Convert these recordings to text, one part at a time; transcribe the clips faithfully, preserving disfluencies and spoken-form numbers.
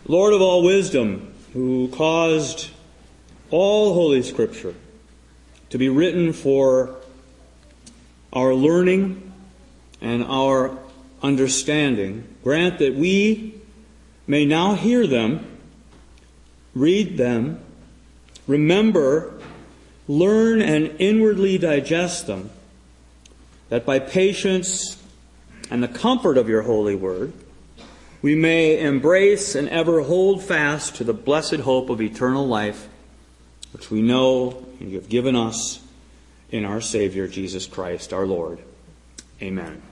Lord of all wisdom, who caused all Holy Scripture to be written for our learning and our understanding, grant that we may now hear them, read them, remember, learn, and inwardly digest them, that by patience and the comfort of your holy word, we may embrace and ever hold fast to the blessed hope of eternal life, which we know you have given us in our Savior, Jesus Christ, our Lord. Amen.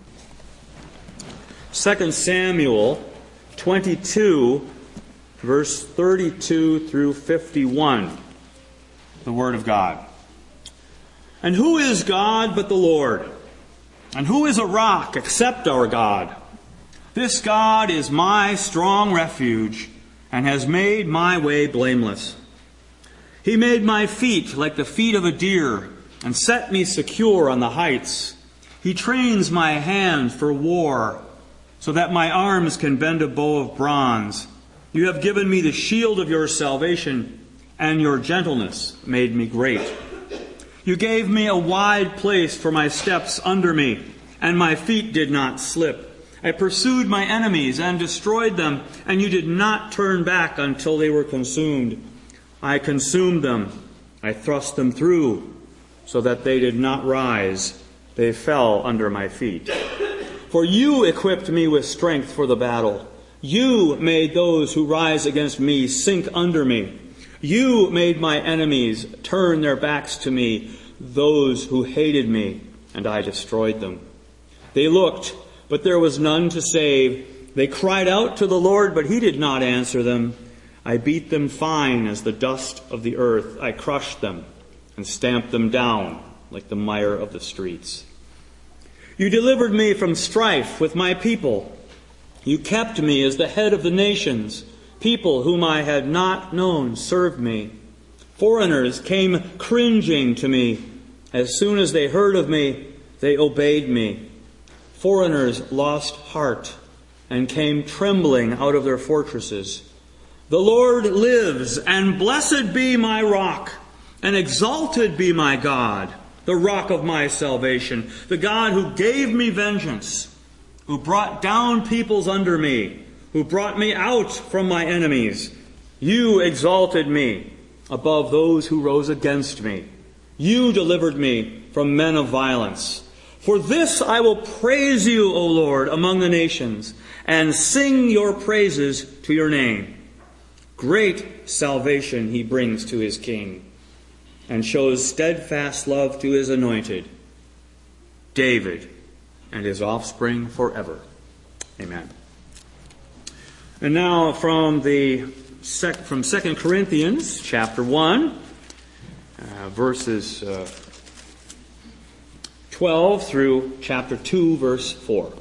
Second Samuel twenty-two, verse thirty-two through fifty-one. The Word of God. And who is God but the Lord? And who is a rock except our God? This God is my strong refuge and has made my way blameless. He made my feet like the feet of a deer and set me secure on the heights. He trains my hand for war so that my arms can bend a bow of bronze. You have given me the shield of your salvation, and your gentleness made me great. You gave me a wide place for my steps under me, and my feet did not slip. I pursued my enemies and destroyed them, and you did not turn back until they were consumed. I consumed them. I thrust them through, so that they did not rise. They fell under my feet. For you equipped me with strength for the battle. You made those who rise against me sink under me. You made my enemies turn their backs to me, those who hated me, and I destroyed them. They looked, but there was none to save. They cried out to the Lord, but he did not answer them. I beat them fine as the dust of the earth. I crushed them and stamped them down like the mire of the streets. You delivered me from strife with my people. You kept me as the head of the nations. People whom I had not known served me. Foreigners came cringing to me. As soon as they heard of me, they obeyed me. Foreigners lost heart and came trembling out of their fortresses. The Lord lives, and blessed be my rock, and exalted be my God, the rock of my salvation, the God who gave me vengeance, who brought down peoples under me, who brought me out from my enemies. You exalted me above those who rose against me. You delivered me from men of violence. For this I will praise you, O Lord, among the nations, and sing your praises to your name. Great salvation he brings to his king, and shows steadfast love to his anointed, David, and his offspring forever. Amen. And now from the sec, from Second Corinthians chapter one, uh, verses uh, twelve through chapter two, verse four.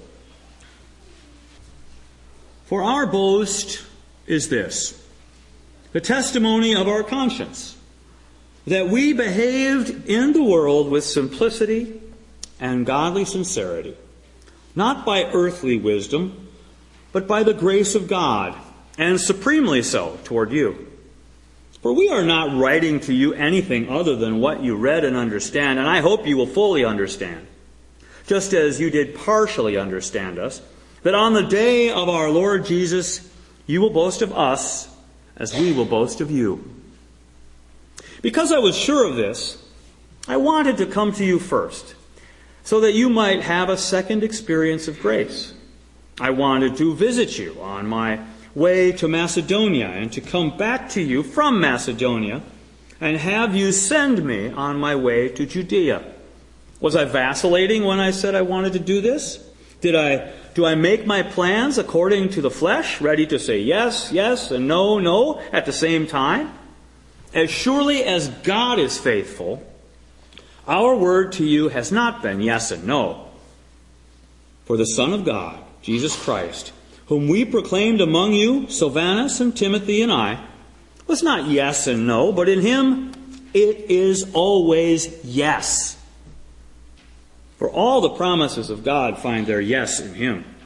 For our boast is this, the testimony of our conscience, that we behaved in the world with simplicity and godly sincerity, not by earthly wisdom, but by the grace of God, and supremely so toward you. For we are not writing to you anything other than what you read and understand, and I hope you will fully understand, just as you did partially understand us, that on the day of our Lord Jesus you will boast of us as we will boast of you. Because I was sure of this, I wanted to come to you first, so that you might have a second experience of grace. I wanted to visit you on my way to Macedonia and to come back to you from Macedonia and have you send me on my way to Judea. Was I vacillating when I said I wanted to do this? Did I, do I make my plans according to the flesh, ready to say yes, yes, and no, no at the same time? As surely as God is faithful, our word to you has not been yes and no. For the Son of God, Jesus Christ, whom we proclaimed among you, Silvanus and Timothy and I, was not yes and no, but in him it is always yes. For all the promises of God find their yes in him.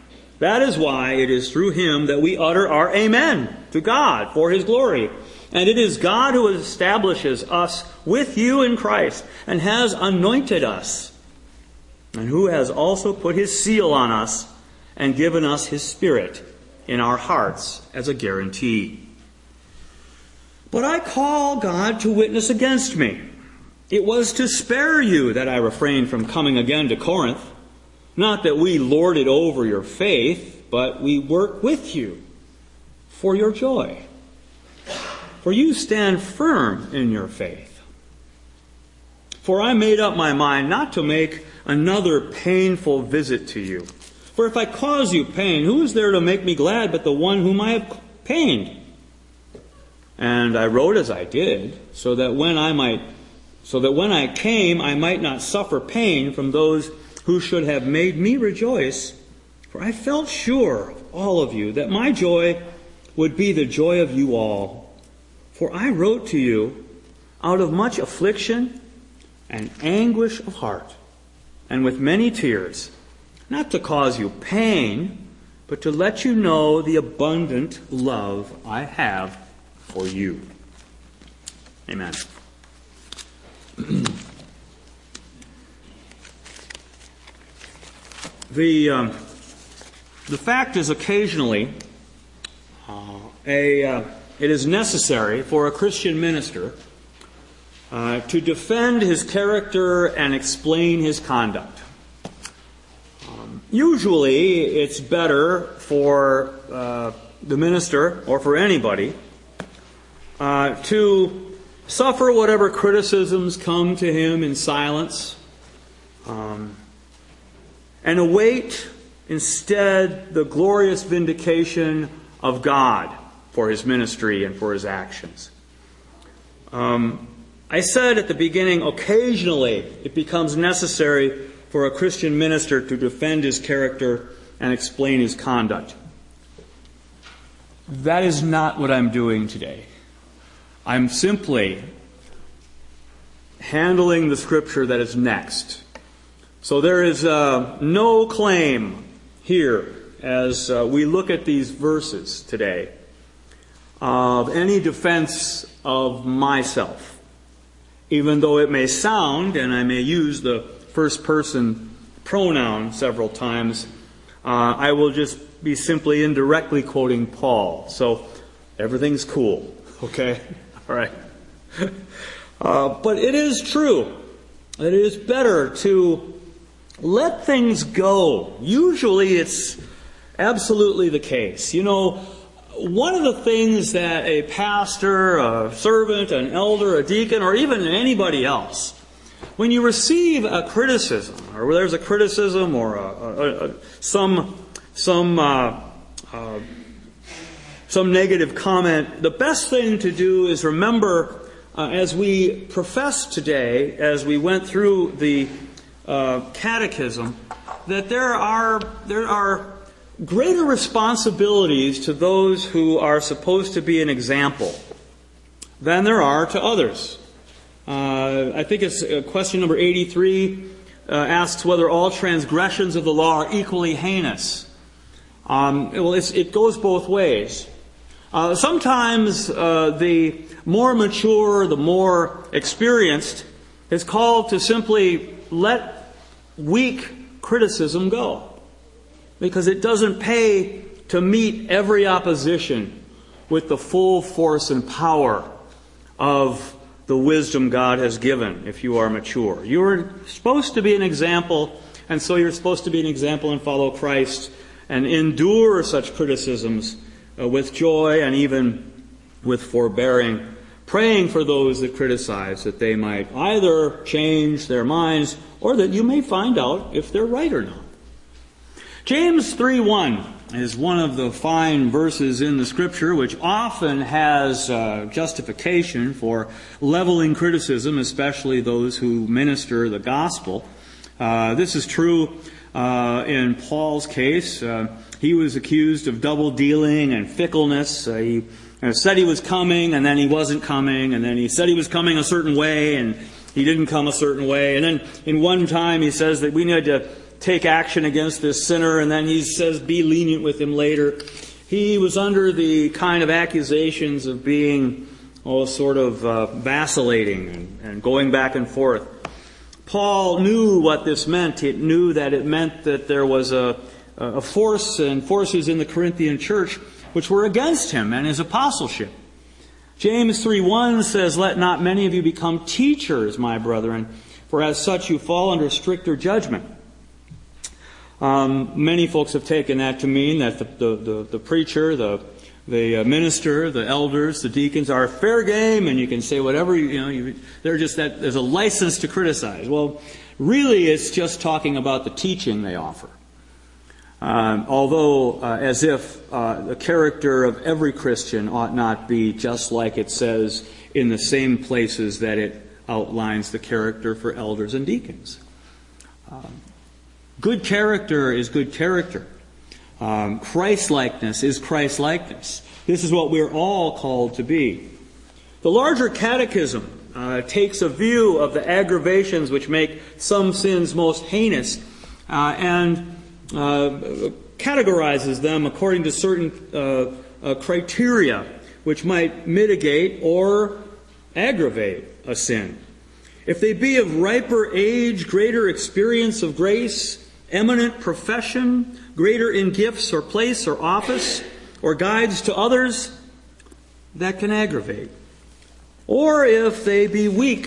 That is why it is through him that we utter our amen to God for his glory. And it is God who establishes us with you in Christ and has anointed us, and who has also put his seal on us and given us his Spirit in our hearts as a guarantee. But I call God to witness against me. It was to spare you that I refrained from coming again to Corinth. Not that we lord it over your faith, but we work with you for your joy. For you stand firm in your faith. For I made up my mind not to make another painful visit to you. For if I cause you pain, who is there to make me glad but the one whom I have pained? And I wrote as I did, so that when I might, so that when I came, I might not suffer pain from those who should have made me rejoice. For I felt sure, all of you, that my joy would be the joy of you all. For I wrote to you out of much affliction and anguish of heart, and with many tears, not to cause you pain, but to let you know the abundant love I have for you. Amen. the um, the fact is, occasionally, uh, a uh, it is necessary for a Christian minister uh, to defend his character and explain his conduct. Um, usually, it's better for uh, the minister, or for anybody, uh, to suffer whatever criticisms come to him in silence, um, and await instead the glorious vindication of God for his ministry and for his actions. Um, I said at the beginning, occasionally it becomes necessary for a Christian minister to defend his character and explain his conduct. That is not what I'm doing today. I'm simply handling the scripture that is next. So there is uh, no claim here as uh, we look at these verses today of any defense of myself, even though it may sound, and I may use the first person pronoun several times, uh, I will just be simply indirectly quoting Paul. So everything's cool, okay? All right. Uh, but it is true that it is better to let things go. Usually it's absolutely the case. You know, one of the things that a pastor, a servant, an elder, a deacon, or even anybody else, when you receive a criticism, or where there's a criticism or a, a, a, some some uh, uh, some negative comment, the best thing to do is remember, uh, as we profess today, as we went through the uh, catechism, that there are there are greater responsibilities to those who are supposed to be an example than there are to others. Uh, I think it's uh, question number eighty-three uh, asks whether all transgressions of the law are equally heinous. Um, well, it's, it goes both ways. Uh, sometimes uh, the more mature, the more experienced, is called to simply let weak criticism go, because it doesn't pay to meet every opposition with the full force and power of the wisdom God has given if you are mature. You're supposed to be an example, and so you're supposed to be an example and follow Christ and endure such criticisms uh, with joy and even with forbearing, praying for those that criticize, that they might either change their minds or that you may find out if they're right or not. James three one is one of the fine verses in the Scripture which often has uh, justification for leveling criticism, especially those who minister the gospel. Uh, this is true uh, in Paul's case. Uh, he was accused of double-dealing and fickleness. Uh, he uh, said he was coming, and then he wasn't coming, and then he said he was coming a certain way, and he didn't come a certain way. And then in one time he says that we need to take action against this sinner, and then he says, be lenient with him later. He was under the kind of accusations of being, oh, sort of uh, vacillating and, and going back and forth. Paul knew what this meant. He knew that it meant that there was a, a force and forces in the Corinthian church which were against him and his apostleship. James three one says, let not many of you become teachers, my brethren, for as such you fall under stricter judgment. Um, many folks have taken that to mean that the, the, the, the preacher, the, the minister, the elders, the deacons are fair game, and you can say whatever, you know, you, they're just that, there's a license to criticize. Well, really it's just talking about the teaching they offer. Um, although, uh, as if uh, the character of every Christian ought not be just like it says in the same places that it outlines the character for elders and deacons. Um, good character is good character. Um, Christ-likeness is Christ-likeness. This is what we're all called to be. The larger catechism uh, takes a view of the aggravations which make some sins most heinous uh, and Uh, categorizes them according to certain uh, uh, criteria which might mitigate or aggravate a sin. If they be of riper age, greater experience of grace, eminent profession, greater in gifts or place or office, or guides to others, that can aggravate. Or if they be weak,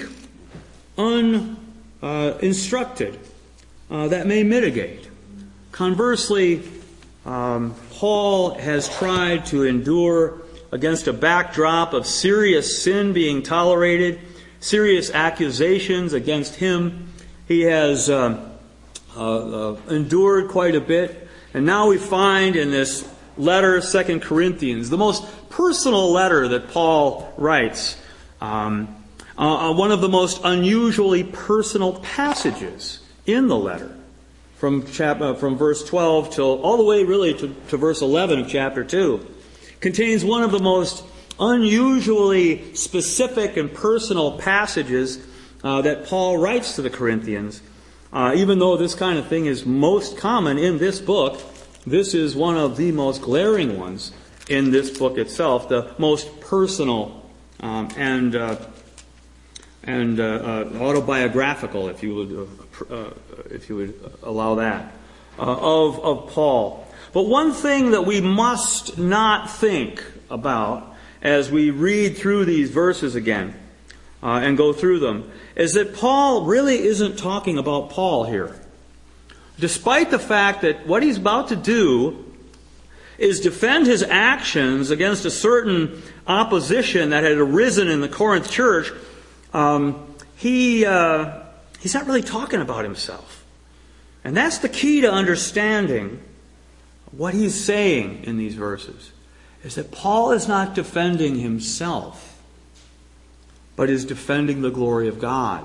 uninstructed, uh, uh, that may mitigate. Conversely, um, Paul has tried to endure against a backdrop of serious sin being tolerated, serious accusations against him. He has uh, uh, uh, endured quite a bit. And now we find in this letter, Second Corinthians, the most personal letter that Paul writes, um, uh, one of the most unusually personal passages in the letter. From chapter, from verse twelve till all the way really to, to verse eleven of chapter two, contains one of the most unusually specific and personal passages uh, that Paul writes to the Corinthians. Uh, even though this kind of thing is most common in this book, this is one of the most glaring ones in this book itself, the most personal um, and uh, and uh, uh, autobiographical, if you would, uh, if you would allow that, uh, of of Paul. But one thing that we must not think about as we read through these verses again uh, and go through them is that Paul really isn't talking about Paul here, despite the fact that what he's about to do is defend his actions against a certain opposition that had arisen in the Corinth church. Um, he uh, he's not really talking about himself. And that's the key to understanding what he's saying in these verses, is that Paul is not defending himself, but is defending the glory of God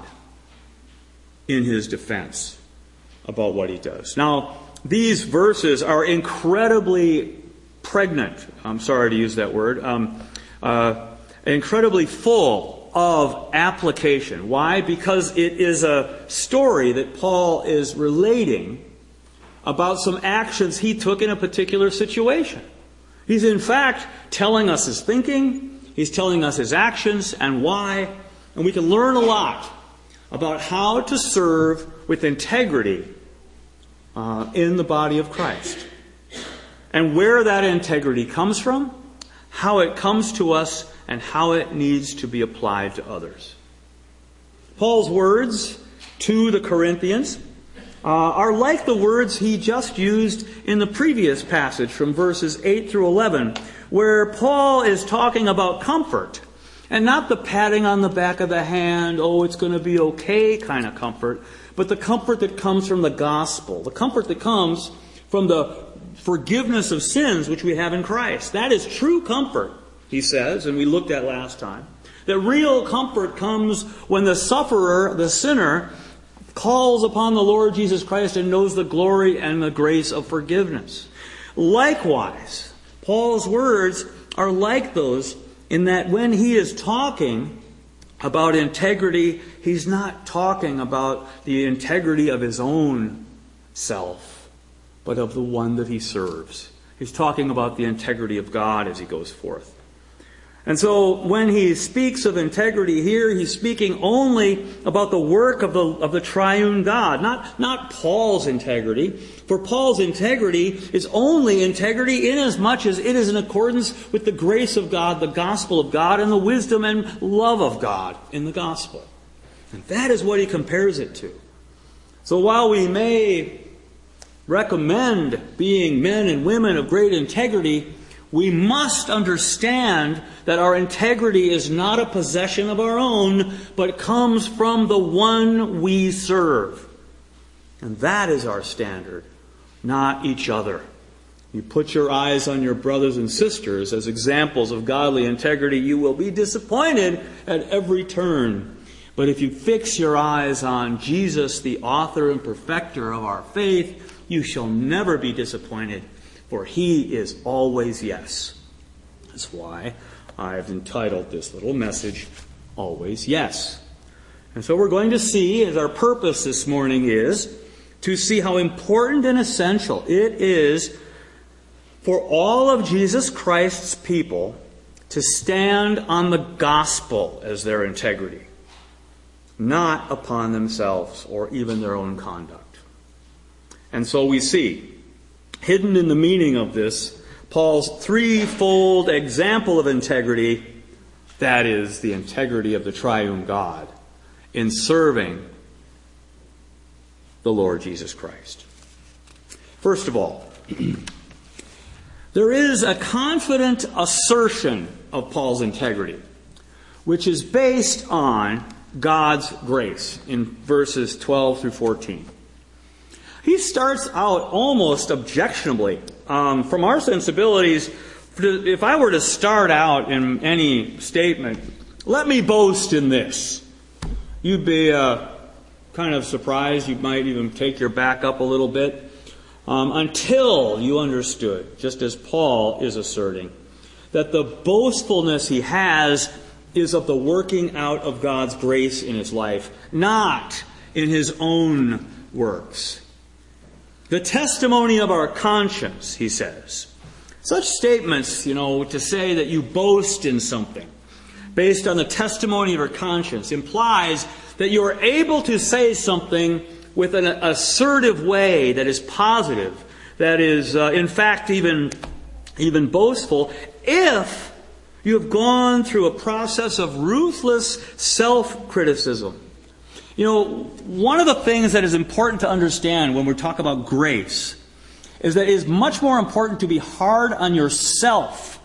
in his defense about what he does. Now, these verses are incredibly pregnant. I'm sorry to use that word. Um, uh, incredibly full of application. Why? Because it is a story that Paul is relating about some actions he took in a particular situation. He's in fact telling us his thinking, he's telling us his actions and why, and we can learn a lot about how to serve with integrity uh, in the body of Christ. And where that integrity comes from, how it comes to us, and how it needs to be applied to others. Paul's words to the Corinthians uh, are like the words he just used in the previous passage from verses eight through eleven, where Paul is talking about comfort, and not the patting on the back of the hand, oh, it's going to be okay kind of comfort, but the comfort that comes from the gospel, the comfort that comes from the forgiveness of sins which we have in Christ. That is true comfort, he says, and we looked at last time. That real comfort comes when the sufferer, the sinner, calls upon the Lord Jesus Christ and knows the glory and the grace of forgiveness. Likewise, Paul's words are like those in that when he is talking about integrity, he's not talking about the integrity of his own self, but of the one that he serves. He's talking about the integrity of God as he goes forth. And so when he speaks of integrity here, he's speaking only about the work of the, of the triune God, not, not Paul's integrity. For Paul's integrity is only integrity inasmuch as it is in accordance with the grace of God, the gospel of God, and the wisdom and love of God in the gospel. And that is what he compares it to. So while we may recommend being men and women of great integrity, we must understand that our integrity is not a possession of our own, but comes from the one we serve. And that is our standard, not each other. You put your eyes on your brothers and sisters as examples of godly integrity, you will be disappointed at every turn. But if you fix your eyes on Jesus, the author and perfecter of our faith, you shall never be disappointed. For he is always yes. That's why I've entitled this little message, Always Yes. And so we're going to see, as our purpose this morning is, to see how important and essential it is for all of Jesus Christ's people to stand on the gospel as their integrity, not upon themselves or even their own conduct. And so we see, hidden in the meaning of this, Paul's threefold example of integrity, that is, the integrity of the triune God in serving the Lord Jesus Christ. First of all, there is a confident assertion of Paul's integrity, which is based on God's grace in verses twelve through fourteen. He starts out almost objectionably. Um, from our sensibilities, if I were to start out in any statement, let me boast in this, you'd be uh, kind of surprised. You might even take your back up a little bit. Um, until you understood, just as Paul is asserting, that the boastfulness he has is of the working out of God's grace in his life, not in his own works. The testimony of our conscience, he says. Such statements, you know, to say that you boast in something based on the testimony of your conscience implies that you are able to say something with an assertive way that is positive, that is, uh, in fact, even, even boastful, if you have gone through a process of ruthless self-criticism. You know, one of the things that is important to understand when we talk about grace is that it is much more important to be hard on yourself,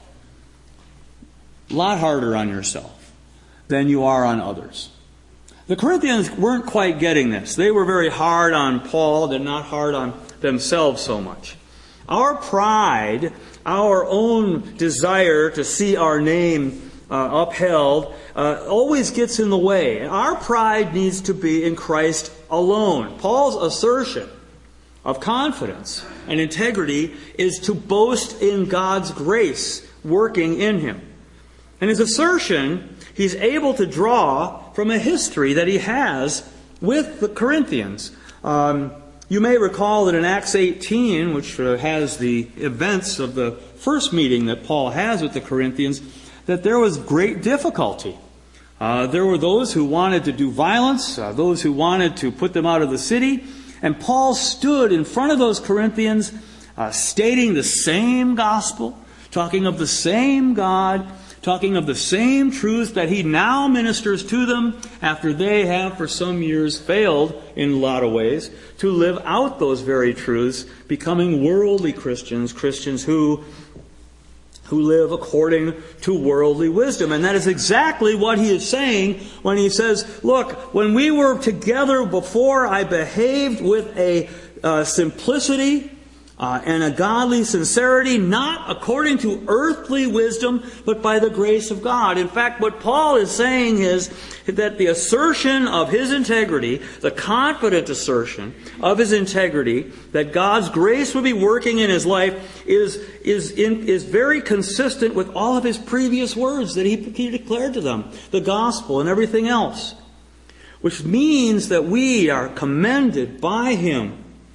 a lot harder on yourself, than you are on others. The Corinthians weren't quite getting this. They were very hard on Paul, they're not hard on themselves so much. Our pride, our own desire to see our name uh, upheld, uh, always gets in the way. And our pride needs to be in Christ alone. Paul's assertion of confidence and integrity is to boast in God's grace working in him. And his assertion, he's able to draw from a history that he has with the Corinthians. Um, you may recall that in Acts eighteen, which uh, has the events of the first meeting that Paul has with the Corinthians, that there was great difficulty. Uh, there were those who wanted to do violence, uh, those who wanted to put them out of the city, and Paul stood in front of those Corinthians, uh, stating the same gospel, talking of the same God, talking of the same truth that he now ministers to them after they have for some years failed in a lot of ways to live out those very truths, becoming worldly Christians, Christians who who live according to worldly wisdom. And that is exactly what he is saying when he says, look, when we were together before, I behaved with a uh, simplicity Uh, and a godly sincerity, not according to earthly wisdom, but by the grace of God. In fact, what Paul is saying is that the assertion of his integrity, the confident assertion of his integrity, that God's grace would be working in his life, is is in, is very consistent with all of his previous words that he, he declared to them, the gospel and everything else. Which means that we are commended by him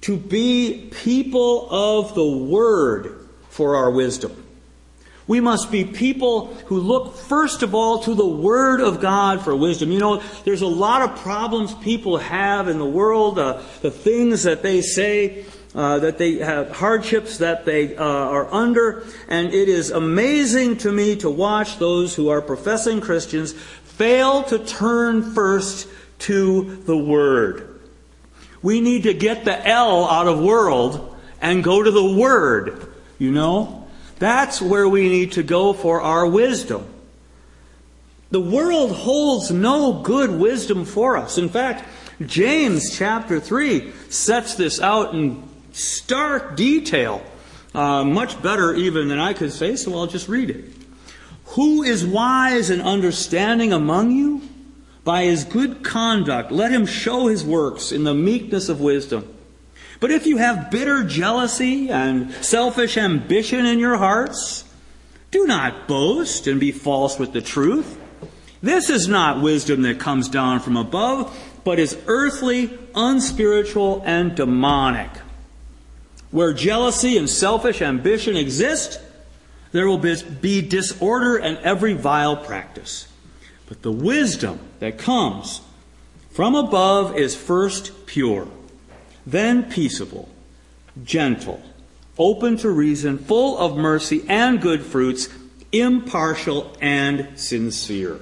to be people of the Word for our wisdom. We must be people who look first of all to the Word of God for wisdom. You know, there's a lot of problems people have in the world, uh, the things that they say, uh, that they have, hardships that they uh, are under, and it is amazing to me to watch those who are professing Christians fail to turn first to the Word. We need to get the L out of world and go to the Word, you know. That's where we need to go for our wisdom. The world holds no good wisdom for us. In fact, James chapter three sets this out in stark detail, uh, much better even than I could say, so I'll just read it. Who is wise and understanding among you? By his good conduct, let him show his works in the meekness of wisdom. But if you have bitter jealousy and selfish ambition in your hearts, do not boast and be false with the truth. This is not wisdom that comes down from above, but is earthly, unspiritual, and demonic. Where jealousy and selfish ambition exist, there will be disorder and every vile practice. But the wisdom that comes from above is first pure, then peaceable, gentle, open to reason, full of mercy and good fruits, impartial and sincere.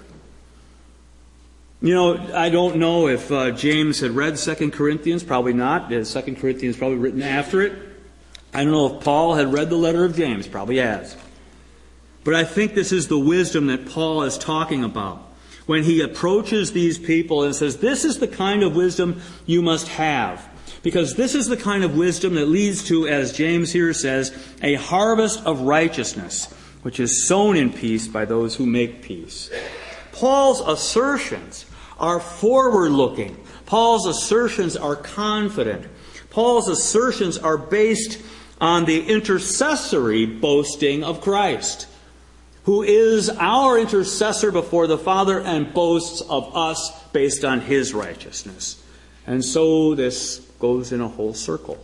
You know, I don't know if uh, James had read Second Corinthians. Probably not. Second Corinthians probably written after it. I don't know if Paul had read the letter of James. Probably has. But I think this is the wisdom that Paul is talking about when he approaches these people and says, this is the kind of wisdom you must have. Because this is the kind of wisdom that leads to, as James here says, a harvest of righteousness, which is sown in peace by those who make peace. Paul's assertions are forward-looking. Paul's assertions are confident. Paul's assertions are based on the intercessory boasting of Christ, who is our intercessor before the Father and boasts of us based on His righteousness. And so this goes in a whole circle.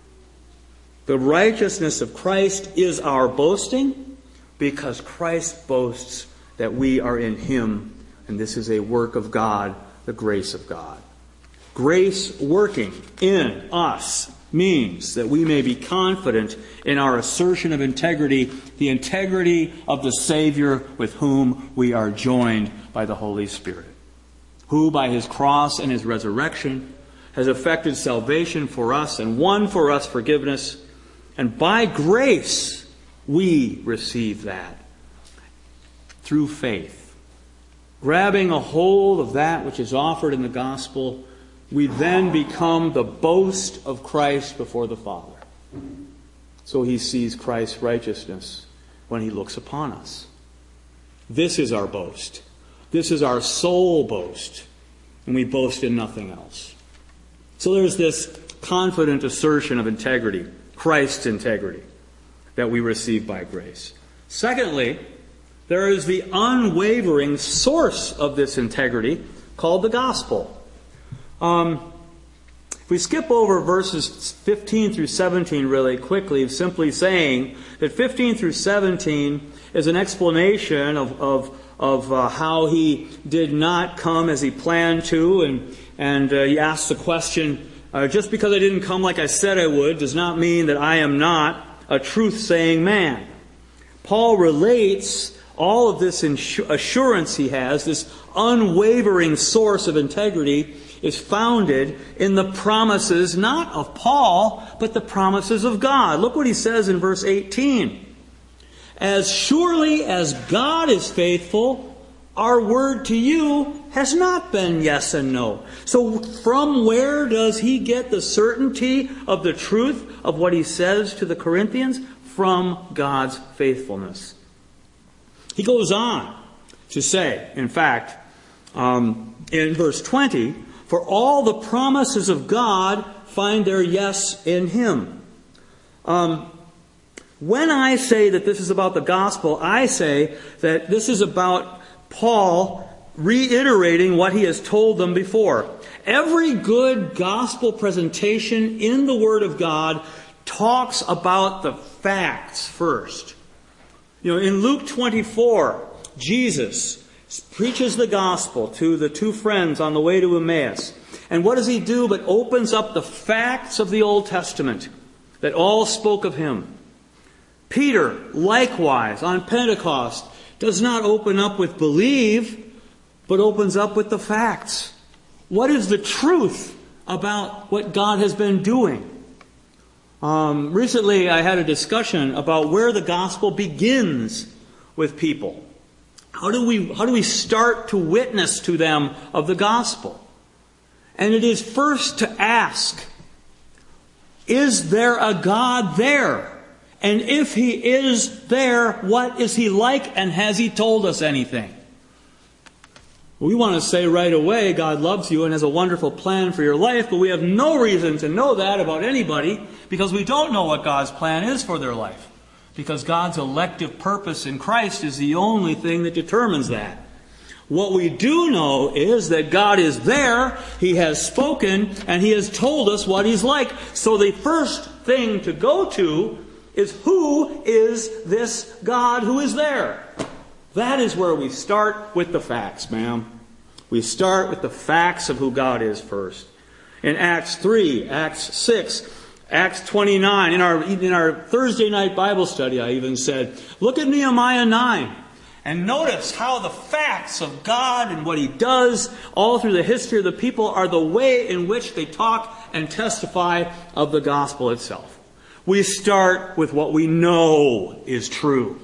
The righteousness of Christ is our boasting because Christ boasts that we are in Him, and this is a work of God, the grace of God. Grace working in us means that we may be confident in our assertion of integrity, the integrity of the Savior with whom we are joined by the Holy Spirit, who by His cross and His resurrection has effected salvation for us and won for us forgiveness. And by grace, we receive that through faith. Grabbing a hold of that which is offered in the gospel, we then become the boast of Christ before the Father. So He sees Christ's righteousness when He looks upon us. This is our boast. This is our sole boast. And we boast in nothing else. So there's this confident assertion of integrity, Christ's integrity, that we receive by grace. Secondly, there is the unwavering source of this integrity called the gospel. Um, if we skip over verses fifteen through seventeen really quickly, simply saying that fifteen through seventeen is an explanation of, of, of uh, how He did not come as He planned to, and And uh, he asks the question, uh, just because I didn't come like I said I would does not mean that I am not a truth-saying man. Paul relates all of this insur- assurance he has, this unwavering source of integrity, is founded in the promises not of Paul, but the promises of God. Look what he says in verse eighteen. As surely as God is faithful, our word to you has not been yes and no. So from where does he get the certainty of the truth of what he says to the Corinthians? From God's faithfulness. He goes on to say, in fact, um, in verse twenty, for all the promises of God find their yes in Him. Um, when I say that this is about the gospel, I say that this is about Paul reiterating what he has told them before. Every good gospel presentation in the Word of God talks about the facts first. You know, in Luke twenty-four, Jesus preaches the gospel to the two friends on the way to Emmaus. And what does he do but opens up the facts of the Old Testament that all spoke of him? Peter, likewise, on Pentecost, does not open up with believe, but opens up with the facts. What is the truth about what God has been doing? Um, recently, I had a discussion about where the gospel begins with people. How do we, how do we start to witness to them of the gospel? And it is first to ask, is there a God there? And if He is there, what is He like, and has He told us anything? We want to say right away, God loves you and has a wonderful plan for your life, but we have no reason to know that about anybody because we don't know what God's plan is for their life. Because God's elective purpose in Christ is the only thing that determines that. What we do know is that God is there, He has spoken, and He has told us what He's like. So the first thing to go to is, who is this God who is there? That is where we start with the facts, ma'am. We start with the facts of who God is first. In Acts three, Acts six, Acts twenty-nine, in our, in our Thursday night Bible study, I even said, look at Nehemiah nine. And notice how the facts of God and what He does all through the history of the people are the way in which they talk and testify of the gospel itself. We start with what we know is true.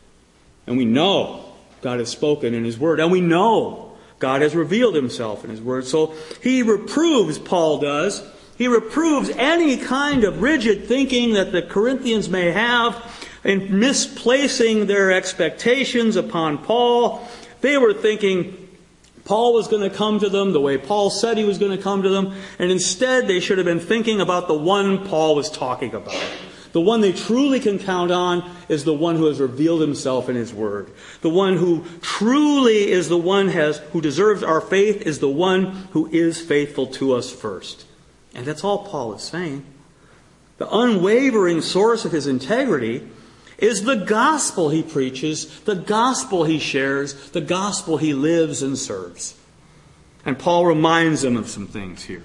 And we know God has spoken in His Word. And we know God has revealed Himself in His Word. So He reproves, Paul does, He reproves any kind of rigid thinking that the Corinthians may have in misplacing their expectations upon Paul. They were thinking Paul was going to come to them the way Paul said he was going to come to them. And instead they should have been thinking about the one Paul was talking about. The one they truly can count on is the one who has revealed himself in His Word. The one who truly is the one has who deserves our faith is the one who is faithful to us first. And that's all Paul is saying. The unwavering source of his integrity is the gospel he preaches, the gospel he shares, the gospel he lives and serves. And Paul reminds them of some things here.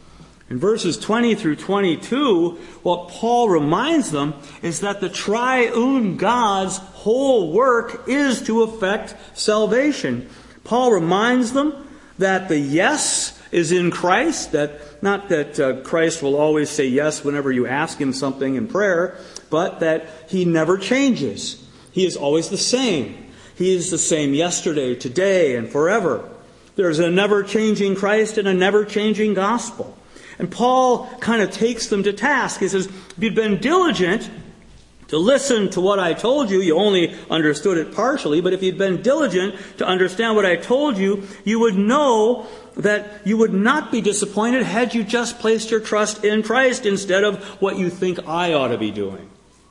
In verses twenty through twenty-two, what Paul reminds them is that the triune God's whole work is to effect salvation. Paul reminds them that the yes is in Christ, that not that uh, Christ will always say yes whenever you ask Him something in prayer, but that He never changes. He is always the same. He is the same yesterday, today, and forever. There's a never-changing Christ and a never-changing gospel. And Paul kind of takes them to task. He says, if you'd been diligent to listen to what I told you, you only understood it partially, but if you'd been diligent to understand what I told you, you would know that you would not be disappointed had you just placed your trust in Christ instead of what you think I ought to be doing.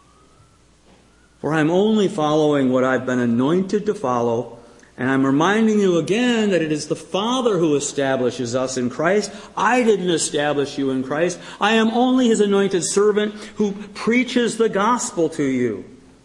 For I'm only following what I've been anointed to follow, and I'm reminding you again that it is the Father who establishes us in Christ. I didn't establish you in Christ. I am only His anointed servant who preaches the gospel to you.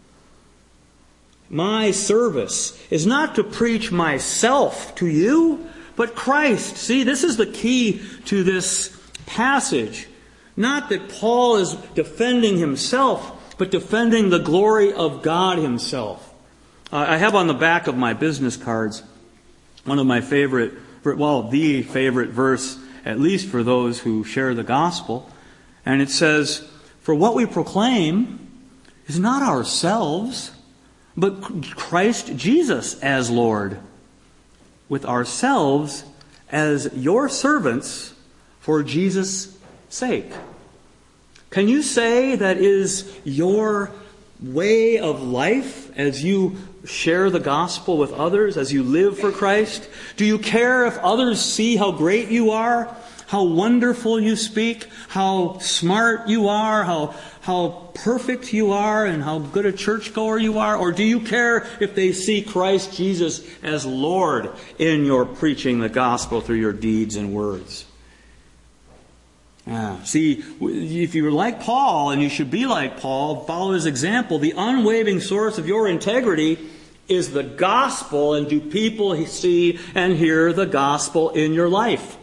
My service is not to preach myself to you, but Christ. See, this is the key to this passage. Not that Paul is defending himself, but defending the glory of God Himself. Uh, I have on the back of my business cards one of my favorite, well, the favorite verse, at least for those who share the gospel. And it says, for what we proclaim is not ourselves, but Christ Jesus as Lord, with ourselves as your servants for Jesus' sake. Can you say that is your way of life as you share the gospel with others, as you live for Christ? Do you care if others see how great you are, how wonderful you speak, how smart you are, how how perfect you are and how good a churchgoer you are? Or do you care if they see Christ Jesus as Lord in your preaching the gospel through your deeds and words? Yeah. See, if you're like Paul, and you should be like Paul, follow his example, the unwavering source of your integrity is the gospel, and do people see and hear the gospel in your life?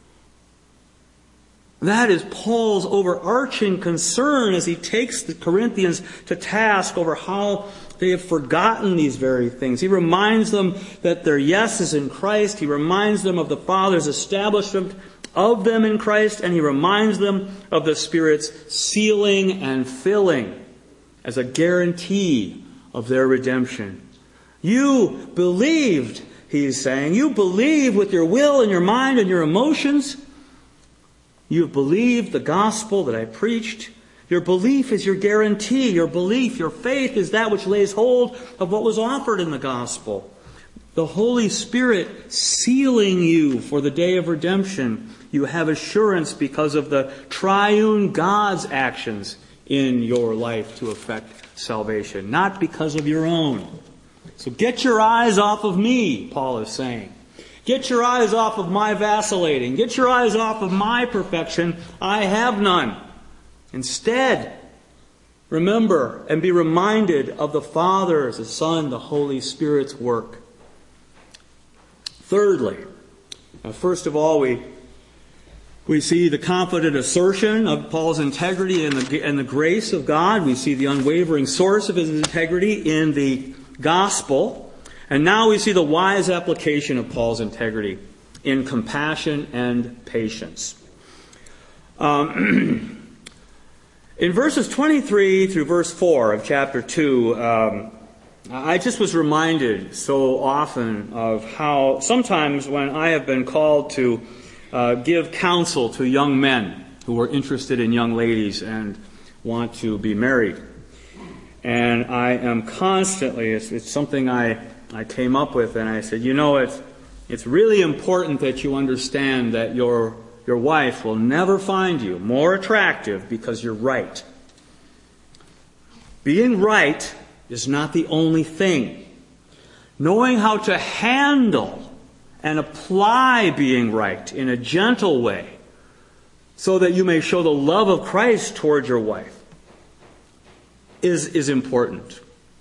That is Paul's overarching concern as he takes the Corinthians to task over how they have forgotten these very things. He reminds them that their yes is in Christ. He reminds them of the Father's establishment of them in Christ, and he reminds them of the Spirit's sealing and filling as a guarantee of their redemption. You believed, he is saying. You believe with your will and your mind and your emotions. You have believed the gospel that I preached. Your belief is your guarantee. Your belief, your faith is that which lays hold of what was offered in the gospel. The Holy Spirit sealing you for the day of redemption. You have assurance because of the triune God's actions in your life to effect salvation, not because of your own. So get your eyes off of me, Paul is saying. Get your eyes off of my vacillating. Get your eyes off of my perfection. I have none. Instead, remember and be reminded of the Father, the Son, the Holy Spirit's work. Thirdly, now first of all, we we see the confident assertion of Paul's integrity and the, and the grace of God. We see the unwavering source of his integrity in the gospel. And now we see the wise application of Paul's integrity in compassion and patience. Um, in verses twenty-three through verse four of chapter two, um, I just was reminded so often of how sometimes when I have been called to uh, give counsel to young men who are interested in young ladies and want to be married. And I am constantly, it's, it's something I, I came up with, and I said, you know, it's, it's really important that you understand that your, your wife will never find you more attractive because you're right. Being right is not the only thing. Knowing how to handle and apply being right in a gentle way so that you may show the love of Christ towards your wife is, is important.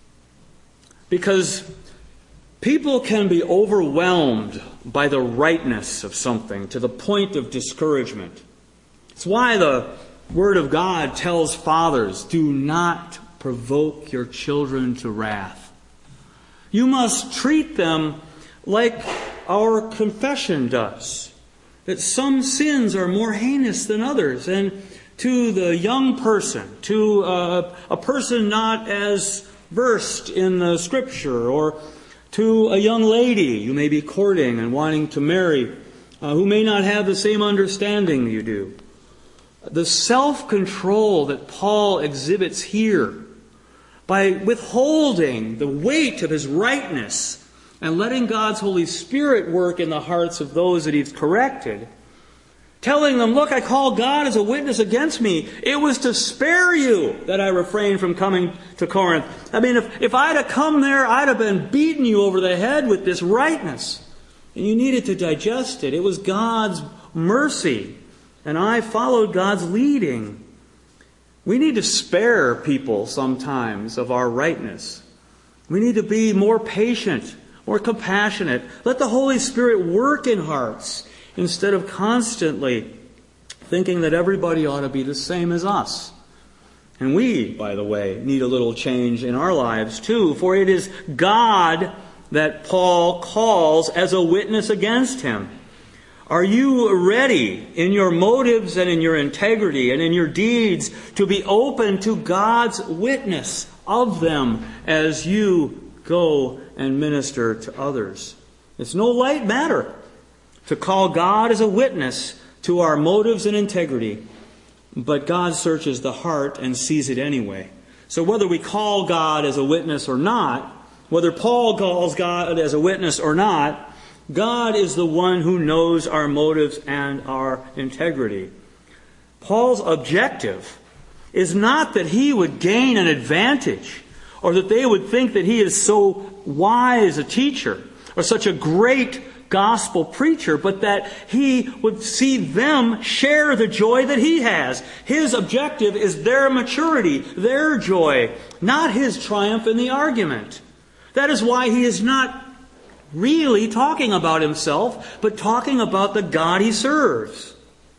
Because people can be overwhelmed by the rightness of something to the point of discouragement. It's why the Word of God tells fathers, do not provoke your children to wrath. You must treat them like our confession does, that some sins are more heinous than others. And to the young person, to uh, a person not as versed in the Scripture, or to a young lady you may be courting and wanting to marry, uh, who may not have the same understanding you do, the self-control that Paul exhibits here, by withholding the weight of his rightness and letting God's Holy Spirit work in the hearts of those that he's corrected, telling them, look, I call God as a witness against me. It was to spare you that I refrained from coming to Corinth. I mean, if, if I'd have come there, I'd have been beating you over the head with this rightness. And you needed to digest it. It was God's mercy. And I followed God's leading. We need to spare people sometimes of our rightness. We need to be more patient, more compassionate. Let the Holy Spirit work in hearts instead of constantly thinking that everybody ought to be the same as us. And we, by the way, need a little change in our lives too, for it is God that Paul calls as a witness against him. Are you ready in your motives and in your integrity and in your deeds to be open to God's witness of them as you go and minister to others? It's no light matter to call God as a witness to our motives and integrity, but God searches the heart and sees it anyway. So whether we call God as a witness or not, whether Paul calls God as a witness or not, God is the one who knows our motives and our integrity. Paul's objective is not that he would gain an advantage, or that they would think that he is so wise a teacher, or such a great gospel preacher, but that he would see them share the joy that he has. His objective is their maturity, their joy, not his triumph in the argument. That is why he is not really talking about himself, but talking about the God he serves.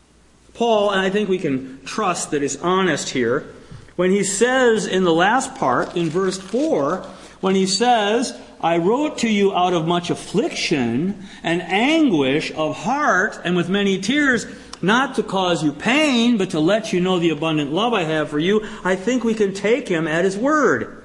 Paul, and I think we can trust that is honest here, when he says in the last part, in verse four, when he says, I wrote to you out of much affliction and anguish of heart and with many tears, not to cause you pain, but to let you know the abundant love I have for you, I think we can take him at his word.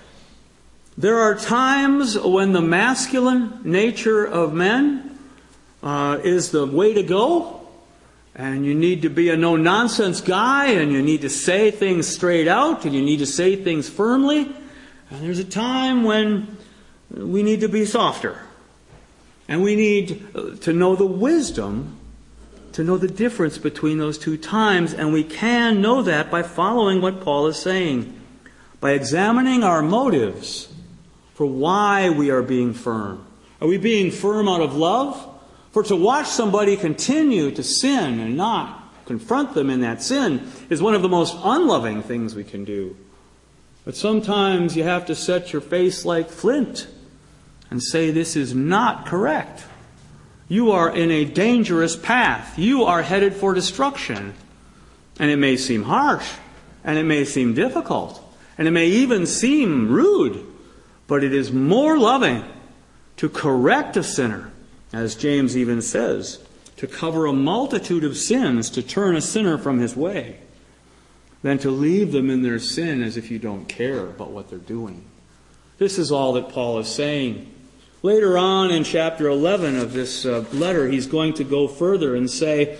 There are times when the masculine nature of men uh, is the way to go, and you need to be a no-nonsense guy, and you need to say things straight out, and you need to say things firmly. And there's a time when we need to be softer. And we need to know the wisdom, to know the difference between those two times. And we can know that by following what Paul is saying. By examining our motives for why we are being firm. Are we being firm out of love? For to watch somebody continue to sin and not confront them in that sin is one of the most unloving things we can do. But sometimes you have to set your face like flint and say, this is not correct. You are in a dangerous path. You are headed for destruction. And it may seem harsh, and it may seem difficult, and it may even seem rude, but it is more loving to correct a sinner, as James even says, to cover a multitude of sins, to turn a sinner from his way, than to leave them in their sin as if you don't care about what they're doing. This is all that Paul is saying. Later on in chapter eleven of this uh, letter, he's going to go further and say,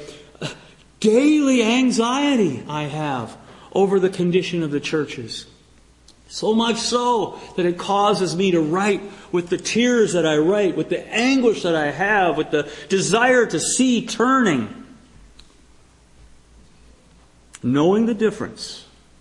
daily anxiety I have over the condition of the churches. So much so that it causes me to write with the tears that I write, with the anguish that I have, with the desire to see turning. Knowing the difference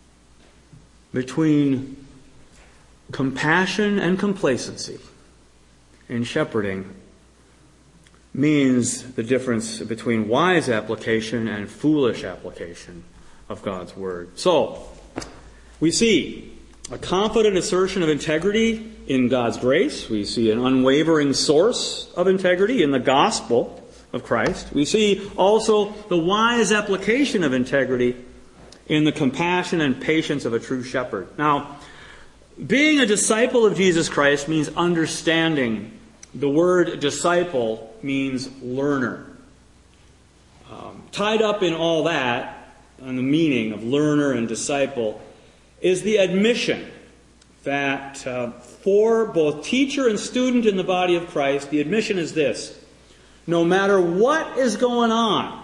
between compassion and complacency in shepherding means the difference between wise application and foolish application of God's Word. So, we see a confident assertion of integrity in God's grace. We see an unwavering source of integrity in the gospel of Christ. We see also the wise application of integrity in the compassion and patience of a true shepherd. Now, being a disciple of Jesus Christ means understanding. The word disciple means learner. Um, tied up in all that, and the meaning of learner and disciple, is the admission that uh, for both teacher and student in the body of Christ, the admission is this: no matter what is going on,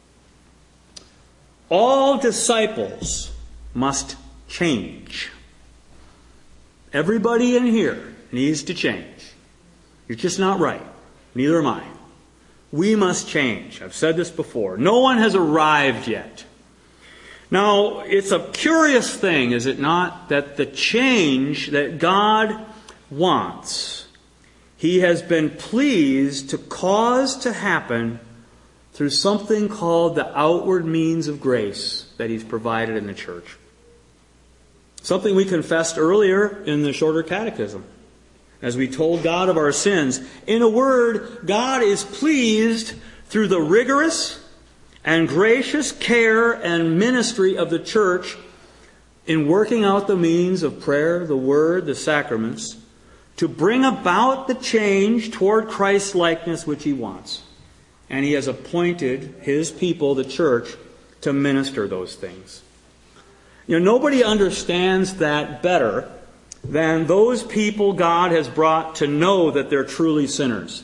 all disciples must change. Everybody in here needs to change. You're just not right. Neither am I. We must change. I've said this before. No one has arrived yet. Now, it's a curious thing, is it not, that the change that God wants, He has been pleased to cause to happen through something called the outward means of grace that He's provided in the church. Something we confessed earlier in the shorter catechism, as we told God of our sins. In a word, God is pleased through the rigorous and gracious care and ministry of the church in working out the means of prayer, the Word, the sacraments, to bring about the change toward Christ's likeness which He wants. And He has appointed His people, the church, to minister those things. You know, nobody understands that better than those people God has brought to know that they're truly sinners.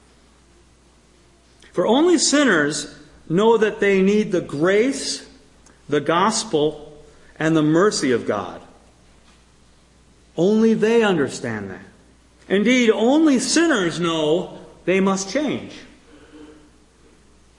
For only sinners know that they need the grace, the gospel, and the mercy of God. Only they understand that. Indeed, only sinners know they must change.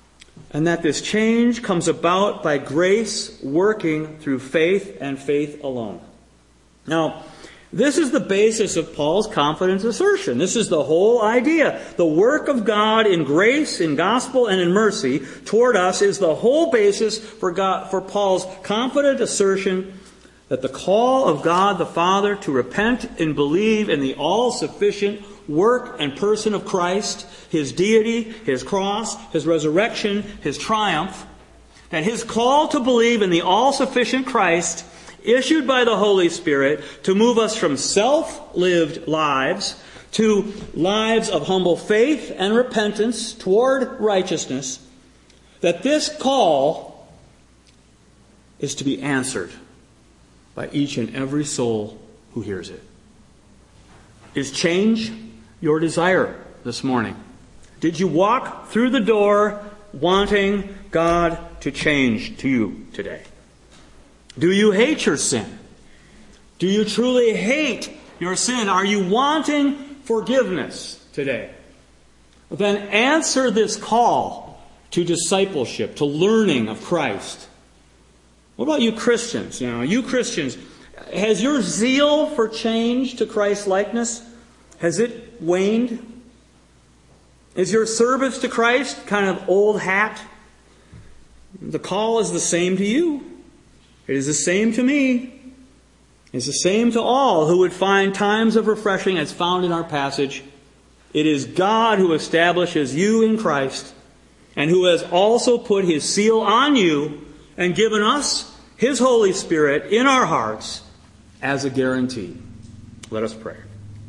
and that this change comes about by grace working through faith and faith alone. Now, this is the basis of Paul's confident assertion. This is the whole idea. The work of God in grace, in gospel, and in mercy toward us is the whole basis for God, for Paul's confident assertion that the call of God the Father to repent and believe in the all-sufficient work and person of Christ, His deity, His cross, His resurrection, His triumph, that His call to believe in the all-sufficient Christ issued by the Holy Spirit to move us from self-lived lives to lives of humble faith and repentance toward righteousness, that this call is to be answered by each and every soul who hears it. Is change your desire this morning? Did you walk through the door wanting God to change to you today? Do you hate your sin? Do you truly hate your sin? Are you wanting forgiveness today? Then answer this call to discipleship, to learning of Christ. What about you Christians? You know, you Christians, has your zeal for change to Christ's likeness, has it waned? Is your service to Christ kind of old hat? The call is the same to you. It is the same to me. It's the same to all who would find times of refreshing as found in our passage. It is God who establishes you in Christ and who has also put His seal on you and given us His Holy Spirit in our hearts as a guarantee. Let us pray.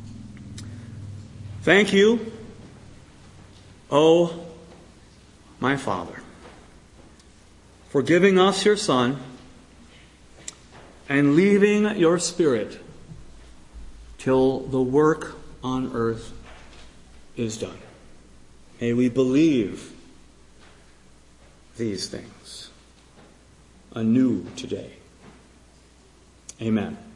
Thank you, O my Father, for giving us your Son and leaving your Spirit till the work on earth is done. May we believe these things anew today. Amen.